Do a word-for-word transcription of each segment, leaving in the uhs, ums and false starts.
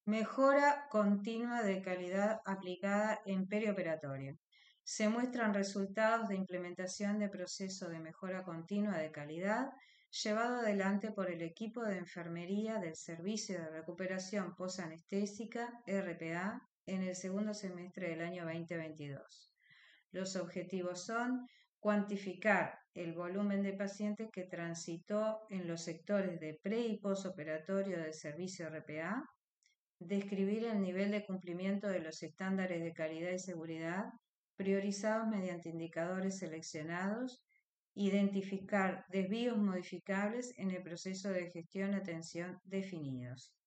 Mejora continua de calidad aplicada en perioperatorio. Se muestran resultados de implementación de proceso de mejora continua de calidad llevado adelante por el equipo de enfermería del Servicio de Recuperación Posanestésica, R P A, en el segundo semestre del año veinte veintidós. Los objetivos son cuantificar el volumen de pacientes que transitó en los sectores de pre y posoperatorio del servicio R P A, describir el nivel de cumplimiento de los estándares de calidad y seguridad priorizados mediante indicadores seleccionados, identificar desvíos modificables en el proceso de gestión-atención definidos.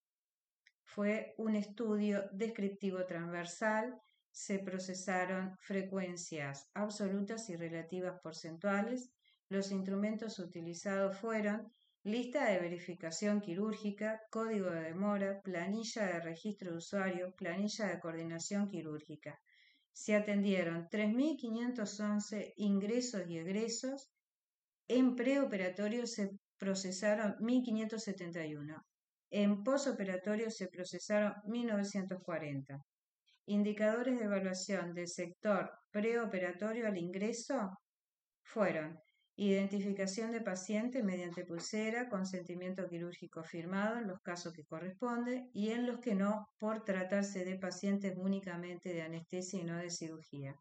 Fue un estudio descriptivo transversal, se procesaron frecuencias absolutas y relativas porcentuales, los instrumentos utilizados fueron lista de verificación quirúrgica, código de demora, planilla de registro de usuario, planilla de coordinación quirúrgica. Se atendieron tres mil quinientos once ingresos y egresos. En preoperatorio se procesaron mil quinientos setenta y uno. En posoperatorio se procesaron mil novecientos cuarenta. Indicadores de evaluación del sector preoperatorio al ingreso fueron identificación de paciente mediante pulsera, consentimiento quirúrgico firmado en los casos que corresponde y en los que no, por tratarse de pacientes únicamente de anestesia y no de cirugía.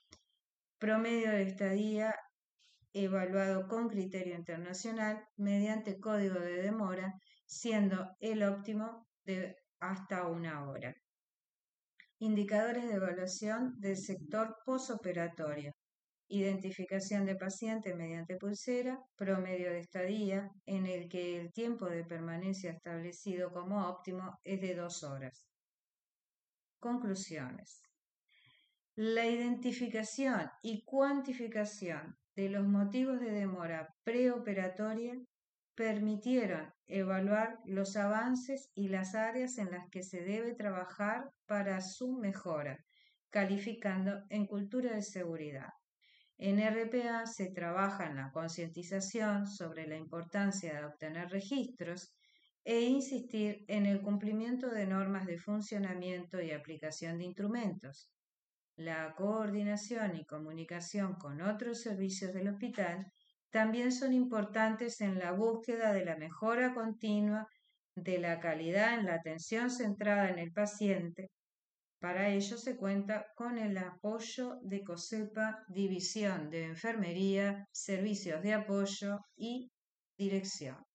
Promedio de estadía evaluado con criterio internacional mediante código de demora, siendo el óptimo de hasta una hora. Indicadores de evaluación del sector posoperatorio. Identificación de paciente mediante pulsera, promedio de estadía, en el que el tiempo de permanencia establecido como óptimo es de dos horas. Conclusiones. La identificación y cuantificación de los motivos de demora preoperatoria permitieron evaluar los avances y las áreas en las que se debe trabajar para su mejora, calificando en cultura de seguridad. En R P A se trabaja en la concientización sobre la importancia de obtener registros e insistir en el cumplimiento de normas de funcionamiento y aplicación de instrumentos. La coordinación y comunicación con otros servicios del hospital también son importantes en la búsqueda de la mejora continua de la calidad en la atención centrada en el paciente. Para ello se cuenta con el apoyo de COSEPA, División de Enfermería, Servicios de Apoyo y Dirección.